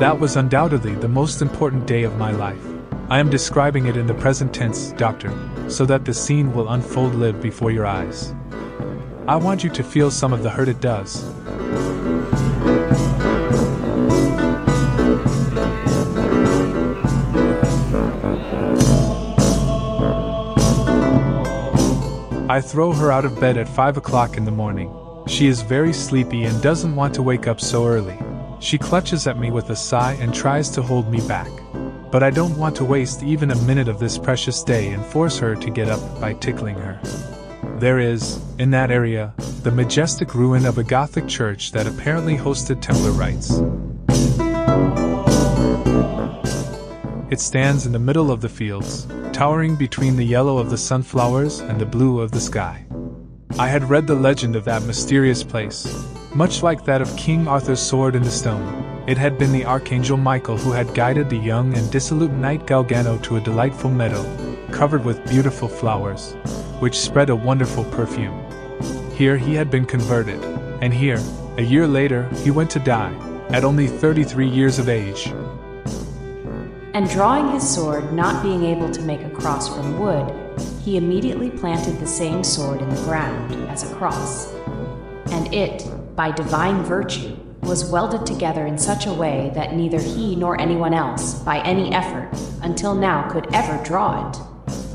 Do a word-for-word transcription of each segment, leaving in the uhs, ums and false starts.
That was undoubtedly the most important day of my life. I am describing it in the present tense, Doctor, so that the scene will unfold live before your eyes. I want you to feel some of the hurt it does. I throw her out of bed at five o'clock in the morning. She is very sleepy and doesn't want to wake up so early. She clutches at me with a sigh and tries to hold me back. But I don't want to waste even a minute of this precious day and force her to get up by tickling her. There is, in that area, the majestic ruin of a Gothic church that apparently hosted Templar rites. It stands in the middle of the fields, towering between the yellow of the sunflowers and the blue of the sky. I had read the legend of that mysterious place. Much like that of King Arthur's sword in the stone, it had been the Archangel Michael who had guided the young and dissolute knight Galgano to a delightful meadow, covered with beautiful flowers, which spread a wonderful perfume. Here he had been converted, and here, a year later, he went to die, at only thirty-three years of age. And drawing his sword, not being able to make a cross from wood, he immediately planted the same sword in the ground as a cross. And it, by divine virtue, was welded together in such a way that neither he nor anyone else, by any effort, until now could ever draw it.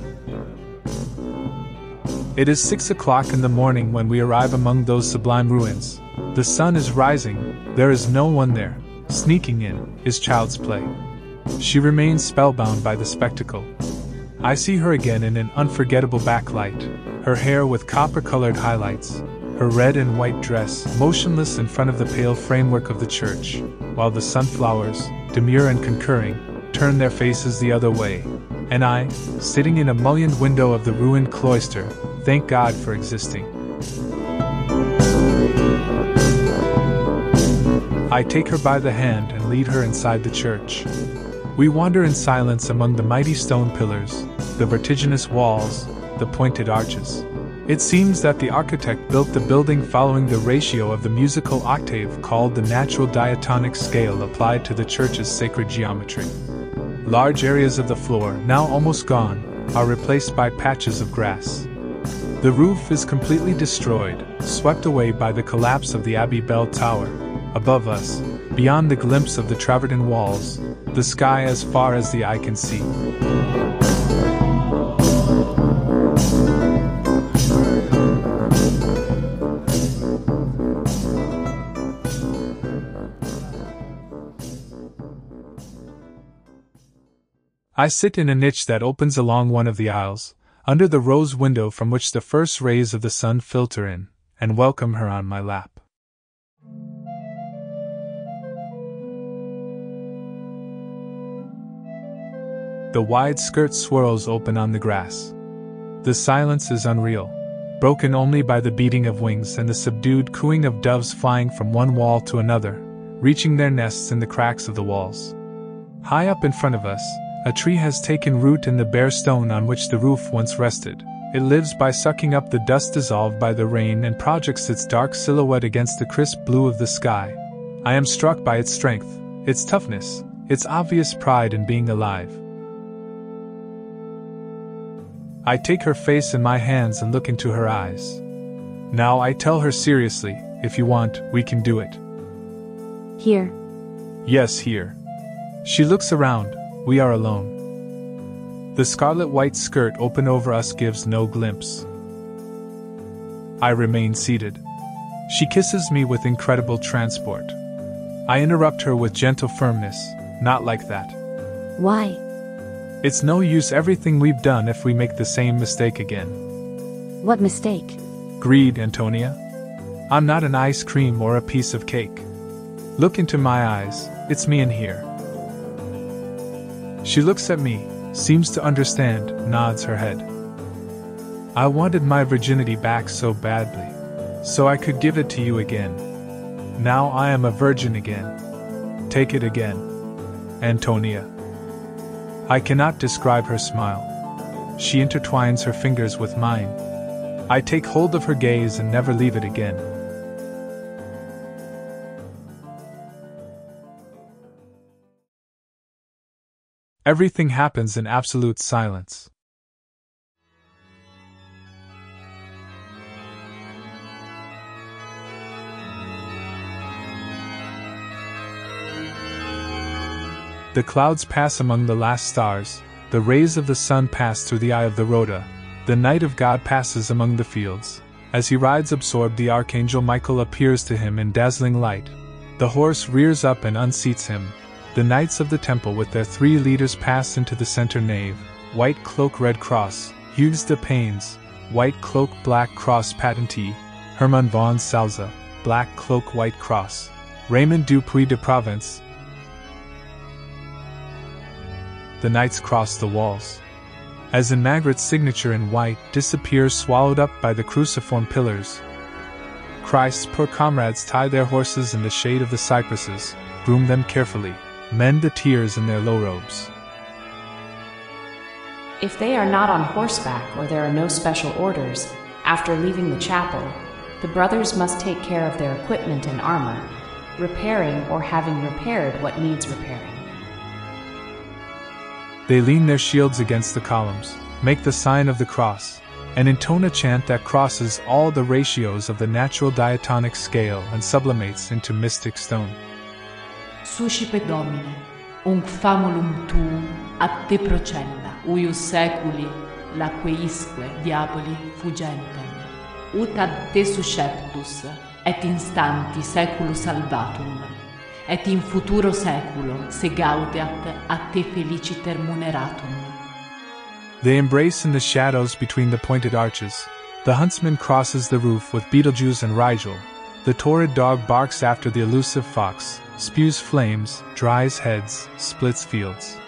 It is six o'clock in the morning when we arrive among those sublime ruins. The sun is rising, there is no one there. Sneaking in is child's play. She remains spellbound by the spectacle. I see her again in an unforgettable backlight, her hair with copper-colored highlights, her red and white dress motionless in front of the pale framework of the church, while the sunflowers, demure and concurring, turn their faces the other way, and I, sitting in a mullioned window of the ruined cloister, thank God for existing. I take her by the hand and lead her inside the church. We wander in silence among the mighty stone pillars, the vertiginous walls, the pointed arches. It seems that the architect built the building following the ratio of the musical octave called the natural diatonic scale applied to the church's sacred geometry. Large areas of the floor, now almost gone, are replaced by patches of grass. The roof is completely destroyed, swept away by the collapse of the Abbey Bell Tower. Above us, beyond the glimpse of the travertine walls, the sky as far as the eye can see. I sit in a niche that opens along one of the aisles, under the rose window from which the first rays of the sun filter in, and welcome her on my lap. The wide skirt swirls open on the grass. The silence is unreal, broken only by the beating of wings and the subdued cooing of doves flying from one wall to another, reaching their nests in the cracks of the walls. High up in front of us, a tree has taken root in the bare stone on which the roof once rested. It lives by sucking up the dust dissolved by the rain and projects its dark silhouette against the crisp blue of the sky. I am struck by its strength, its toughness, its obvious pride in being alive. I take her face in my hands and look into her eyes. Now I tell her seriously, if you want, we can do it. Here. Yes, here. She looks around, we are alone. The scarlet-white skirt open over us gives no glimpse. I remain seated. She kisses me with incredible transport. I interrupt her with gentle firmness, not like that. Why? It's no use everything we've done if we make the same mistake again. What mistake? Greed, Antonia. I'm not an ice cream or a piece of cake. Look into my eyes, it's me in here. She looks at me, seems to understand, nods her head. I wanted my virginity back so badly, so I could give it to you again. Now I am a virgin again. Take it again, Antonia. I cannot describe her smile. She intertwines her fingers with mine. I take hold of her gaze and never leave it again. Everything happens in absolute silence. The clouds pass among the last stars, the rays of the sun pass through the eye of the rhoda, the night of God passes among the fields. As he rides absorbed, the archangel Michael appears to him in dazzling light. The horse rears up and unseats him. The knights of the temple with their three leaders pass into the center nave. White cloak, red cross, Hugues de Pains. White cloak, black cross, patentee, Hermann von Salza. Black cloak, white cross, Raymond Dupuy de Provence. The knights cross the walls. As in Margaret's signature in white disappears, swallowed up by the cruciform pillars. Christ's poor comrades tie their horses in the shade of the cypresses, groom them carefully, mend the tears in their low robes. If they are not on horseback or there are no special orders, after leaving the chapel, the brothers must take care of their equipment and armor, repairing or having repaired what needs repairing. They lean their shields against the columns, make the sign of the cross, and intone a chant that crosses all the ratios of the natural diatonic scale and sublimates into mystic stone. Suscipe Domine, unc famulum tuum ad te procella, uius seculi laqueisque diaboli fugentem, ut ad te susceptus, et instanti seculus salvatum, et in futuro seculo se gaudeat a te feliciter muneratum. They embrace in the shadows between the pointed arches. The huntsman crosses the roof with Beetlejuice and Rigel. The torrid dog barks after the elusive fox, spews flames, dries heads, splits fields.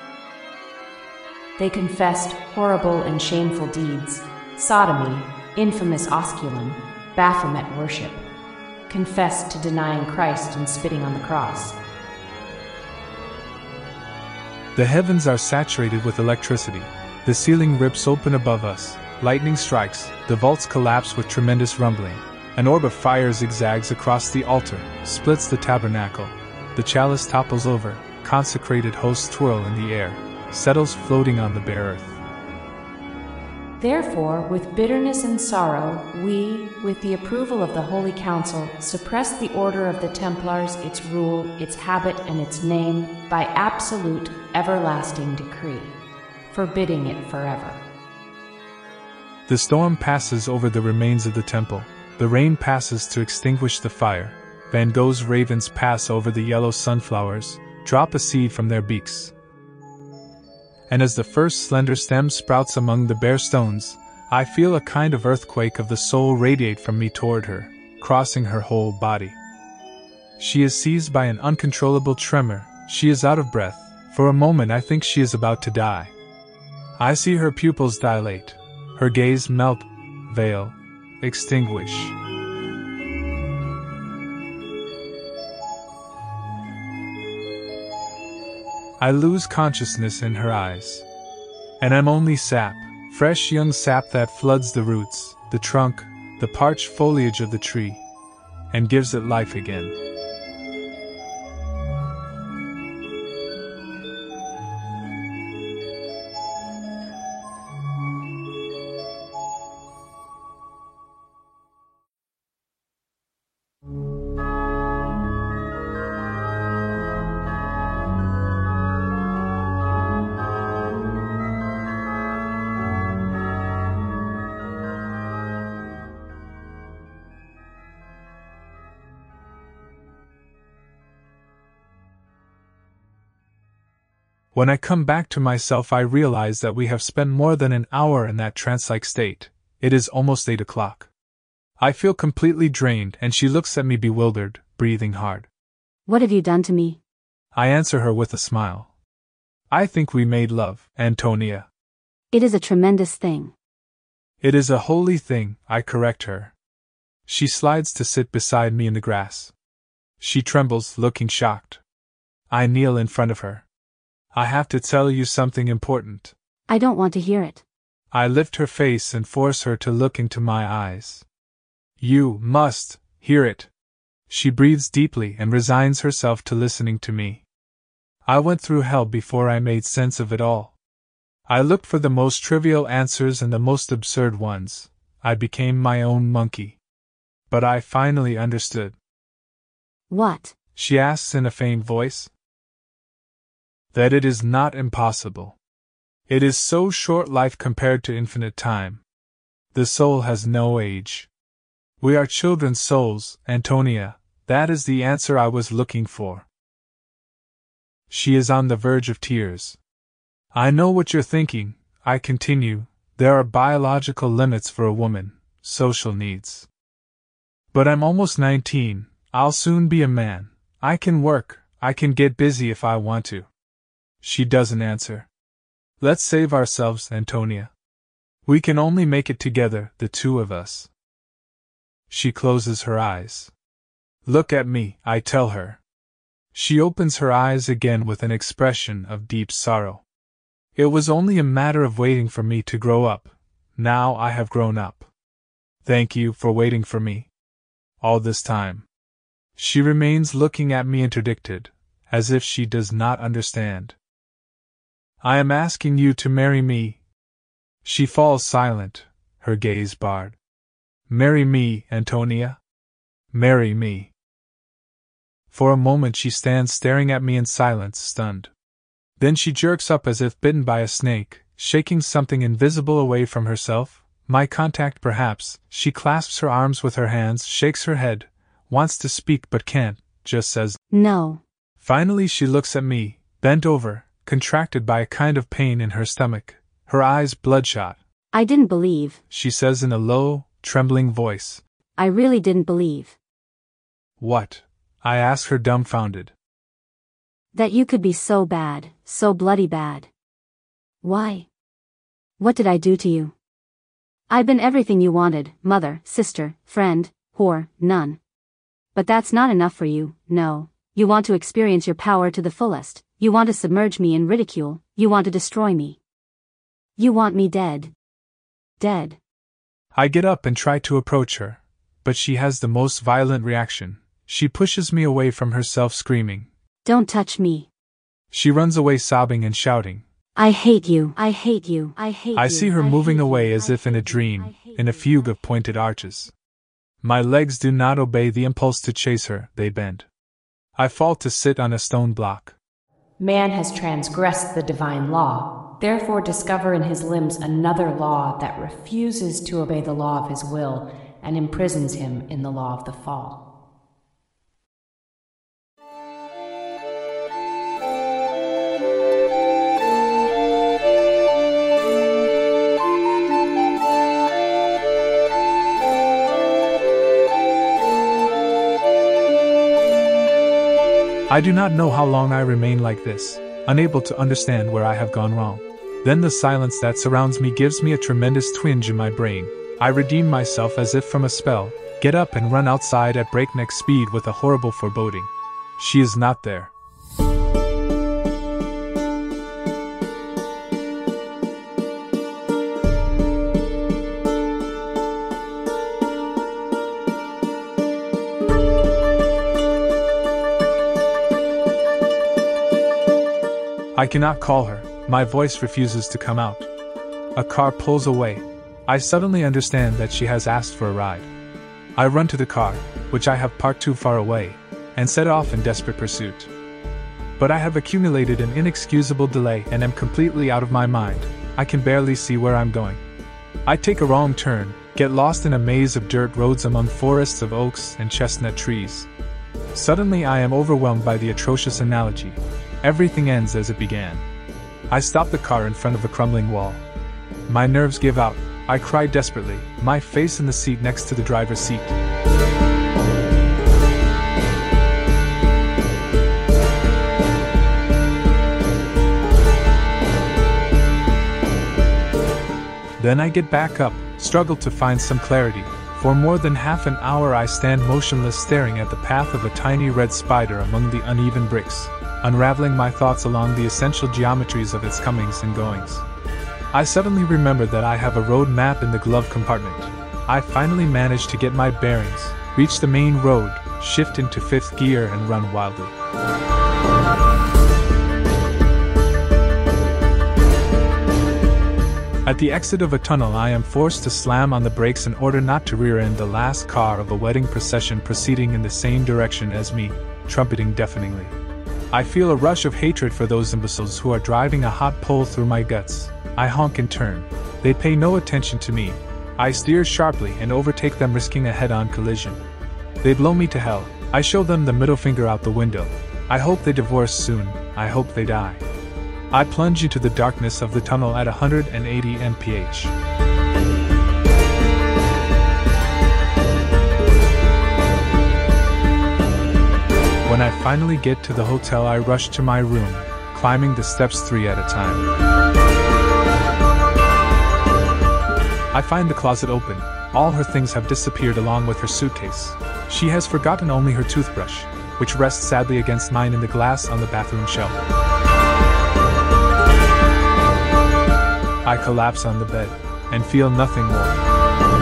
They confessed horrible and shameful deeds, sodomy, infamous osculum, Baphomet worship, confessed to denying Christ and spitting on the cross. The heavens are saturated with electricity. The ceiling rips open above us, lightning strikes, the vaults collapse with tremendous rumbling. An orb of fire zigzags across the altar, splits the tabernacle. The chalice topples over, consecrated hosts twirl in the air, settles floating on the bare earth. Therefore, with bitterness and sorrow, we, with the approval of the Holy Council, suppress the order of the Templars, its rule, its habit, and its name, by absolute, everlasting decree, forbidding it forever. The storm passes over the remains of the temple. The rain passes to extinguish the fire. Van Gogh's ravens pass over the yellow sunflowers, drop a seed from their beaks. And as the first slender stem sprouts among the bare stones, I feel a kind of earthquake of the soul radiate from me toward her, crossing her whole body. She is seized by an uncontrollable tremor. She is out of breath. For a moment I think she is about to die. I see her pupils dilate, her gaze melt, veil, extinguish. I lose consciousness in her eyes. And I'm only sap, fresh young sap that floods the roots, the trunk, the parched foliage of the tree, and gives it life again. When I come back to myself, I realize that we have spent more than an hour in that trance-like state. It is almost eight o'clock. I feel completely drained, and she looks at me bewildered, breathing hard. What have you done to me? I answer her with a smile. I think we made love, Antonia. It is a tremendous thing. It is a holy thing, I correct her. She slides to sit beside me in the grass. She trembles, looking shocked. I kneel in front of her. I have to tell you something important. I don't want to hear it. I lift her face and force her to look into my eyes. You must hear it. She breathes deeply and resigns herself to listening to me. I went through hell before I made sense of it all. I looked for the most trivial answers and the most absurd ones. I became my own monkey. But I finally understood. What? She asks in a faint voice. That it is not impossible. It is so short life compared to infinite time. The soul has no age. We are children's souls, Antonia. That is the answer I was looking for. She is on the verge of tears. I know what you're thinking, I continue. There are biological limits for a woman, social needs. But I'm almost nineteen, I'll soon be a man. I can work, I can get busy if I want to. She doesn't answer. Let's save ourselves, Antonia. We can only make it together, the two of us. She closes her eyes. Look at me, I tell her. She opens her eyes again with an expression of deep sorrow. It was only a matter of waiting for me to grow up. Now I have grown up. Thank you for waiting for me. All this time. She remains looking at me interdicted, as if she does not understand. I am asking you to marry me. She falls silent, her gaze barred. Marry me, Antonia. Marry me. For a moment she stands staring at me in silence, stunned. Then she jerks up as if bitten by a snake, shaking something invisible away from herself, my contact perhaps. She clasps her arms with her hands, shakes her head, wants to speak but can't, just says, No. Finally she looks at me, bent over, contracted by a kind of pain in her stomach, her eyes bloodshot. I didn't believe, she says in a low, trembling voice. I really didn't believe. What? I ask her, dumbfounded. That you could be so bad, so bloody bad. Why? What did I do to you? I've been everything you wanted, mother, sister, friend, whore, nun. But that's not enough for you, no. You want to experience your power to the fullest, you want to submerge me in ridicule, you want to destroy me. You want me dead. Dead. I get up and try to approach her, but she has the most violent reaction. She pushes me away from herself, screaming, Don't touch me. She runs away sobbing and shouting, I hate you, I hate you, I hate you. I see her moving away as if in a dream, in a fugue of pointed arches. My legs do not obey the impulse to chase her, they bend. I fall to sit on a stone block. Man has transgressed the divine law, therefore discover in his limbs another law that refuses to obey the law of his will and imprisons him in the law of the fall. I do not know how long I remain like this, unable to understand where I have gone wrong. Then the silence that surrounds me gives me a tremendous twinge in my brain. I redeem myself as if from a spell, get up and run outside at breakneck speed with a horrible foreboding. She is not there. I cannot call her, my voice refuses to come out. A car pulls away. I suddenly understand that she has asked for a ride. I run to the car, which I have parked too far away, and set off in desperate pursuit. But I have accumulated an inexcusable delay and am completely out of my mind. I can barely see where I'm going. I take a wrong turn, get lost in a maze of dirt roads among forests of oaks and chestnut trees. Suddenly I am overwhelmed by the atrocious analogy. Everything ends as it began. I stop the car in front of a crumbling wall. My nerves give out. I cry desperately, my face in the seat next to the driver's seat. Then I get back up, struggle to find some clarity. For more than half an hour I stand motionless, staring at the path of a tiny red spider among the uneven bricks, unraveling my thoughts along the essential geometries of its comings and goings. I suddenly remember that I have a road map in the glove compartment. I finally manage to get my bearings, reach the main road, shift into fifth gear and run wildly. At the exit of a tunnel, I am forced to slam on the brakes in order not to rear end the last car of a wedding procession proceeding in the same direction as me, trumpeting deafeningly. I feel a rush of hatred for those imbeciles who are driving a hot pole through my guts. I honk in turn. They pay no attention to me. I steer sharply and overtake them, risking a head-on collision. They blow me to hell. I show them the middle finger out the window. I hope they divorce soon. I hope they die. I plunge into the darkness of the tunnel at one hundred eighty miles per hour. When I finally get to the hotel, I rush to my room, climbing the steps three at a time. I find the closet open. All her things have disappeared along with her suitcase. She has forgotten only her toothbrush, which rests sadly against mine in the glass on the bathroom shelf. I collapse on the bed and feel nothing more.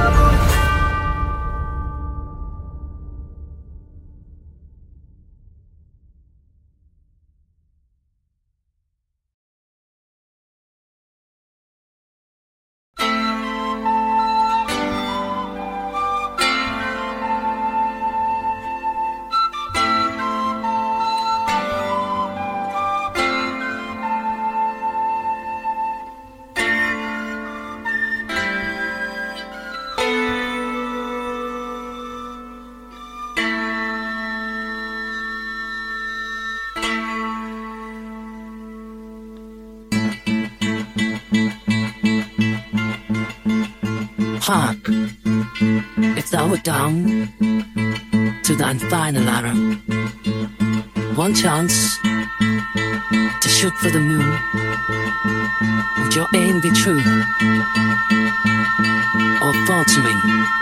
Hark, if thou wert down to thine final arrow, one chance to shoot for the moon, would your aim be true or faltering?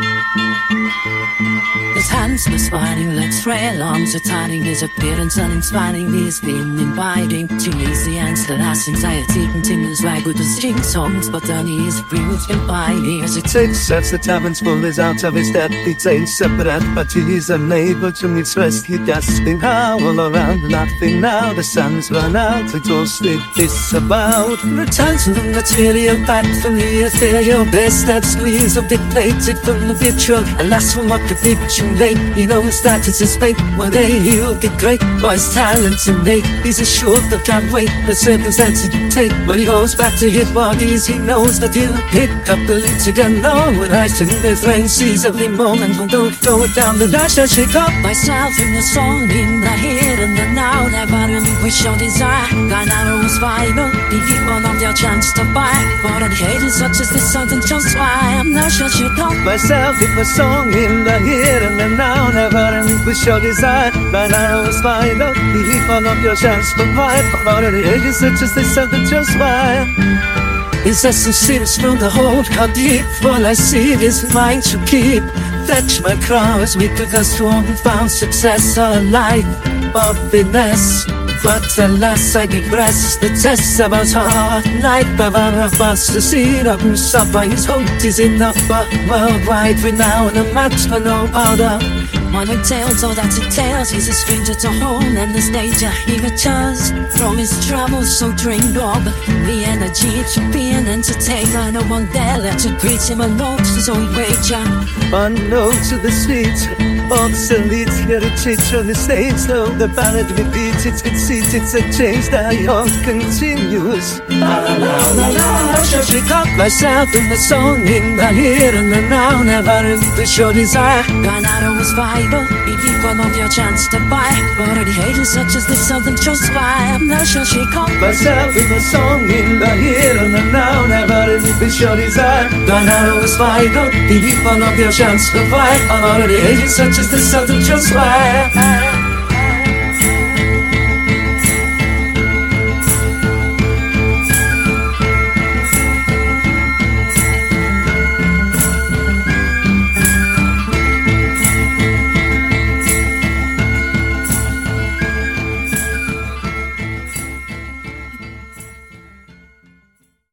His hands were smiling, legs frail, arms are tightening, his appearance uninspiring. He's been inviting to ease the ends that has anxiety continues right with his sing songs, but on his breath and by years It takes sets the taverns full is out of his depth. He takes separate, but he's unable to meet rest. He gasping howl around, laughing now. The sun's run out, exhausted, disavowed. Return to the material, back from the ethereal. Best that squeeze of dictated from the virtual. Alas, from what could be too late. He knows that it's his fate. One day he'll get great, for his talent's innate. He's assured that can't wait, the circumstances dictate. When he goes back to his bodies, he knows that he'll pick up the leads again. No, when I sing this rain, sees every moment. When don't throw it down the dash, I shake up myself in the song, in the here and the now. Never relinquish your desire. Thine arrow is final. The evil of your chance to buy. For the hate is such as this something just why I'm not sure shake up myself in the song, in the here and the now. Never relinquish your desire. Thine arrow is final. The evil of your chance to buy. For the hate is such as this something just why. His essence seems from the hold, cut deep. All I see is mine to keep. Fetch my cross, we took us to found success, our life of finesse. But alas, I digress. The test of our heart, night of our bus. The seed of whose suffering his hope is enough. But worldwide renown, a match for no other. One entails all that it tells. He's a stranger to home and this danger he returns from his travels so drained of the energy to be an entertainer. No one there left to greet him alone to his own wager. Unknown to the street, obsolete heritage on the stage. Though the ballad repeats its conceit, it's a change that young continues. La la la la la. I shall shake up myself in the song, in the here and the now. Never relinquish your desire. Thine arrow is vital. Be people of your chance to buy. Already haters such as this something just why I'm not sure shake up myself in the song, in the here and the now. Never relinquish your desire. Thine arrow is vital. Be people of your chance to buy. Already haters such as this something just why